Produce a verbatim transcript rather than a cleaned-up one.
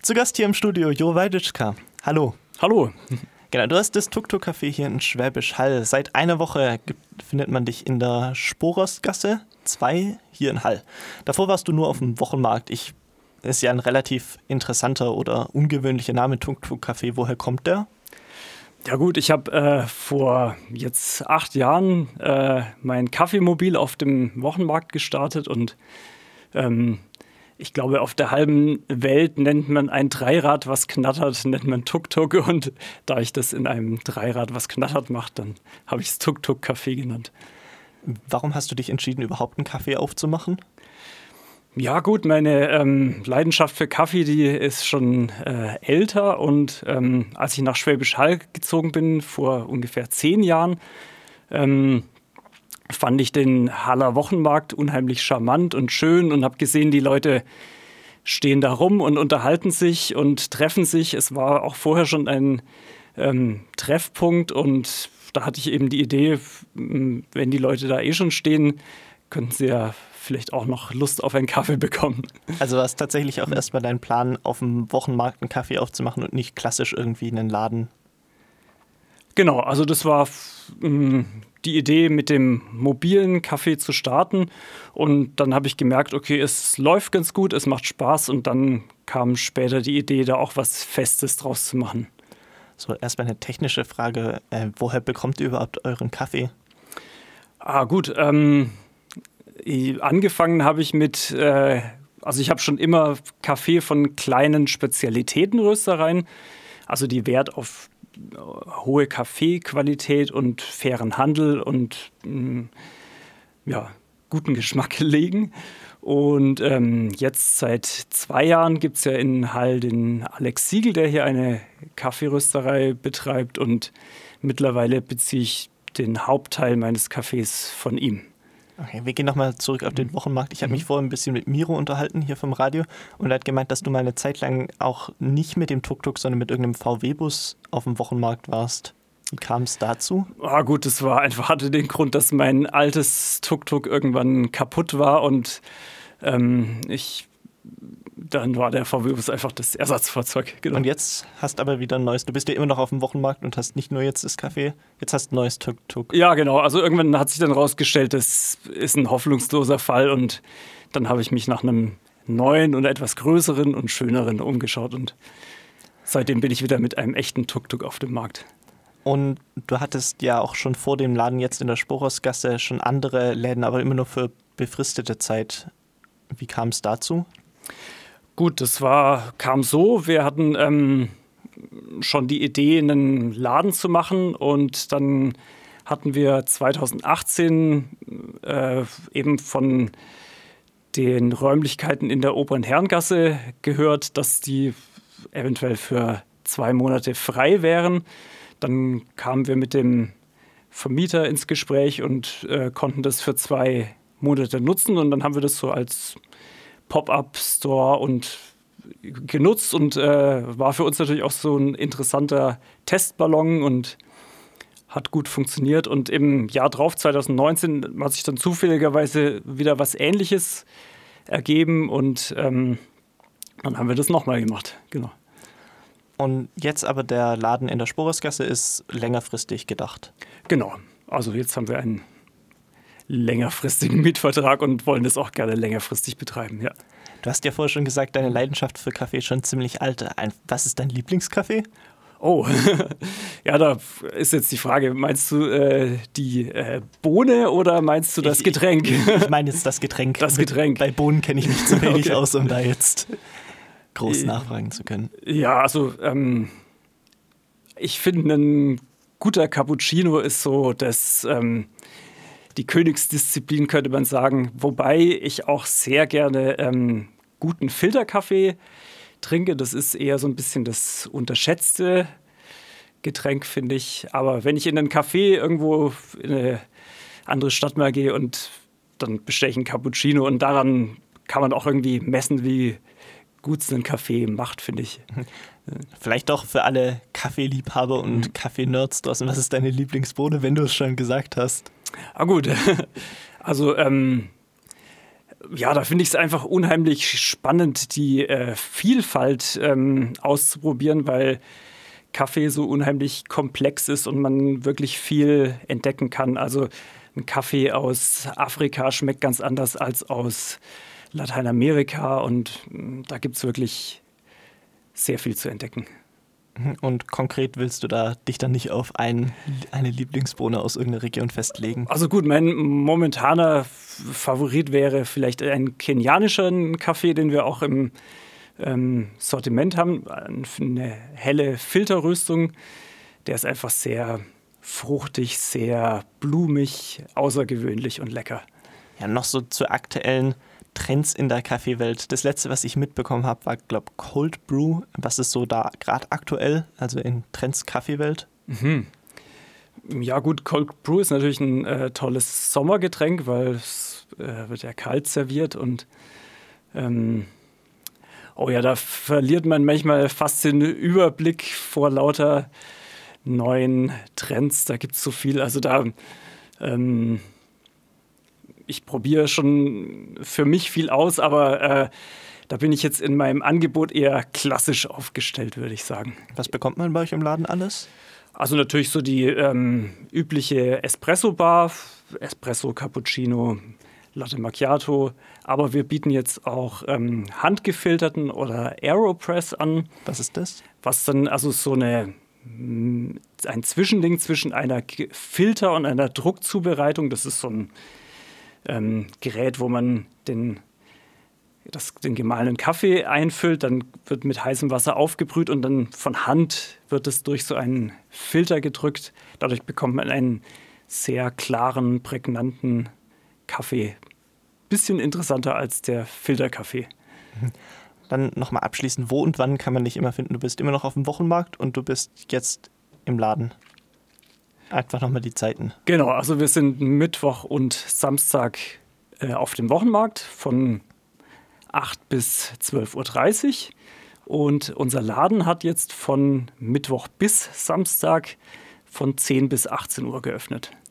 Zu Gast hier im Studio Jo Weiditschka. Hallo. Hallo. Genau, du hast das Tuk-Tuk-Café hier in Schwäbisch Hall. Seit einer Woche gibt, findet man dich in der Sporosgasse zwei hier in Hall. Davor warst du nur auf dem Wochenmarkt. Ich, ist ja ein relativ interessanter oder ungewöhnlicher Name, Tuk-Tuk-Café. Woher kommt der? Ja gut, ich habe äh, vor jetzt acht Jahren äh, mein Kaffeemobil auf dem Wochenmarkt gestartet und ähm, ich glaube, auf der halben Welt nennt man ein Dreirad, was knattert, nennt man Tuk-Tuk. Und da ich das in einem Dreirad, was knattert, mache, dann habe ich es Tuk-Tuk-Café genannt. Warum hast du dich entschieden, überhaupt einen Kaffee aufzumachen? Ja gut, meine ähm, Leidenschaft für Kaffee, die ist schon äh, älter. Und ähm, als ich nach Schwäbisch Hall gezogen bin, vor ungefähr zehn Jahren, ähm, fand ich den Haller Wochenmarkt unheimlich charmant und schön und habe gesehen, die Leute stehen da rum und unterhalten sich und treffen sich. Es war auch vorher schon ein ähm, Treffpunkt und da hatte ich eben die Idee, wenn die Leute da eh schon stehen, könnten sie ja vielleicht auch noch Lust auf einen Kaffee bekommen. Also war es tatsächlich auch erstmal dein Plan, auf dem Wochenmarkt einen Kaffee aufzumachen und nicht klassisch irgendwie einen Laden? Genau, also das war mh, die Idee, mit dem mobilen Kaffee zu starten. Und dann habe ich gemerkt, okay, es läuft ganz gut, es macht Spaß. Und dann kam später die Idee, da auch was Festes draus zu machen. So, erstmal eine technische Frage. Äh, woher bekommt ihr überhaupt euren Kaffee? Ah, gut. Ähm, angefangen habe ich mit, äh, also ich habe schon immer Kaffee von kleinen Spezialitätenröstereien, also die Wert auf hohe Kaffeequalität und fairen Handel und mh, ja, guten Geschmack legen. Und ähm, jetzt seit zwei Jahren gibt es ja in Hall den Alex Siegel, der hier eine Kaffeerösterei betreibt. Und mittlerweile beziehe ich den Hauptteil meines Kaffees von ihm. Okay, wir gehen nochmal zurück auf den Wochenmarkt. Ich habe mich vorhin ein bisschen mit Miro unterhalten hier vom Radio und er hat gemeint, dass du mal eine Zeit lang auch nicht mit dem Tuk-Tuk, sondern mit irgendeinem V W-Bus auf dem Wochenmarkt warst. Wie kam es dazu? Ah, gut, das war einfach, hatte den Grund, dass mein altes Tuk-Tuk irgendwann kaputt war und ähm, ich dann war der V W-Bus einfach das Ersatzfahrzeug. Genau. Und jetzt hast aber wieder ein neues, du bist ja immer noch auf dem Wochenmarkt und hast nicht nur jetzt das Café, jetzt hast du ein neues Tuk-Tuk. Ja, genau. Also irgendwann hat sich dann rausgestellt, das ist ein hoffnungsloser Fall und dann habe ich mich nach einem neuen und etwas größeren und schöneren umgeschaut und seitdem bin ich wieder mit einem echten Tuk-Tuk auf dem Markt. Und du hattest ja auch schon vor dem Laden jetzt in der Sporosgasse schon andere Läden, aber immer nur für befristete Zeit. Wie kam es dazu? Gut, das war, kam so, wir hatten ähm, schon die Idee, einen Laden zu machen und dann hatten wir zwanzig achtzehn äh, eben von den Räumlichkeiten in der Opernherrengasse gehört, dass die eventuell für zwei Monate frei wären. Dann kamen wir mit dem Vermieter ins Gespräch und äh, konnten das für zwei Monate nutzen und dann haben wir das so als Pop-up-Store und genutzt und äh, war für uns natürlich auch so ein interessanter Testballon und hat gut funktioniert. Und im Jahr drauf, zwanzig neunzehn, hat sich dann zufälligerweise wieder was Ähnliches ergeben und ähm, dann haben wir das nochmal gemacht. Genau. Und jetzt aber der Laden in der Sporosgasse ist längerfristig gedacht. Genau. Also jetzt haben wir einen längerfristigen Mietvertrag und wollen das auch gerne längerfristig betreiben, ja. Du hast ja vorher schon gesagt, deine Leidenschaft für Kaffee ist schon ziemlich alt. Was ist dein Lieblingskaffee? Oh, ja, da ist jetzt die Frage, meinst du äh, die äh, Bohne oder meinst du das ich, Getränk? Ich, ich meine jetzt das Getränk. Das Getränk. Bei Bohnen kenne ich mich zu wenig Okay. aus, um da jetzt groß äh, nachfragen zu können. Ja, also ähm, ich finde, ein guter Cappuccino ist so das... Ähm, die Königsdisziplin, könnte man sagen. Wobei ich auch sehr gerne ähm, guten Filterkaffee trinke. Das ist eher so ein bisschen das unterschätzte Getränk, finde ich. Aber wenn ich in einen Café irgendwo in eine andere Stadt mal gehe und dann bestelle ich einen Cappuccino und daran kann man auch irgendwie messen, wie gut es einen Kaffee macht, finde ich. Vielleicht auch für alle Kaffeeliebhaber und Kaffee-Nerds draußen. Was ist deine Lieblingsbohne, wenn du es schon gesagt hast? Ah gut, also ähm, Ja, da finde ich es einfach unheimlich spannend, die äh, Vielfalt ähm, auszuprobieren, weil Kaffee so unheimlich komplex ist und man wirklich viel entdecken kann. Also ein Kaffee aus Afrika schmeckt ganz anders als aus Lateinamerika und mh, da gibt es wirklich sehr viel zu entdecken. Und konkret willst du da dich dann nicht auf ein, eine Lieblingsbohne aus irgendeiner Region festlegen? Also gut, mein momentaner Favorit wäre vielleicht ein kenianischer Kaffee, den wir auch im ähm, Sortiment haben. Eine helle Filterröstung. Der ist einfach sehr fruchtig, sehr blumig, außergewöhnlich und lecker. Ja, noch so zu aktuellen Trends in der Kaffeewelt. Das letzte, was ich mitbekommen habe, war, glaube ich, Cold Brew. Was ist so da gerade aktuell, also in Trends Kaffeewelt? Mhm. Ja gut, Cold Brew ist natürlich ein äh, tolles Sommergetränk, weil es äh, wird ja kalt serviert und ähm, oh ja, da verliert man manchmal fast den Überblick vor lauter neuen Trends. Da gibt es so viel. Also da ähm, ich probiere schon für mich viel aus, aber äh, da bin ich jetzt in meinem Angebot eher klassisch aufgestellt, würde ich sagen. Was bekommt man bei euch im Laden alles? Also natürlich so die ähm, übliche Espresso-Bar, Espresso, Cappuccino, Latte Macchiato. Aber wir bieten jetzt auch ähm, handgefilterten oder Aeropress an. Was ist das? Was dann also so eine, ein Zwischending zwischen einer Filter- und einer Druckzubereitung. Das ist so ein ähm, Gerät, wo man den, das, den gemahlenen Kaffee einfüllt. Dann wird mit heißem Wasser aufgebrüht und dann von Hand wird es durch so einen Filter gedrückt. Dadurch bekommt man einen sehr klaren, prägnanten Kaffee. Bisschen interessanter als der Filterkaffee. Dann nochmal abschließend, wo und wann kann man dich immer finden? Du bist immer noch auf dem Wochenmarkt und du bist jetzt im Laden. Einfach nochmal die Zeiten. Genau, also wir sind Mittwoch und Samstag äh, auf dem Wochenmarkt von acht bis zwölf Uhr dreißig. Und unser Laden hat jetzt von Mittwoch bis Samstag von zehn bis achtzehn Uhr geöffnet.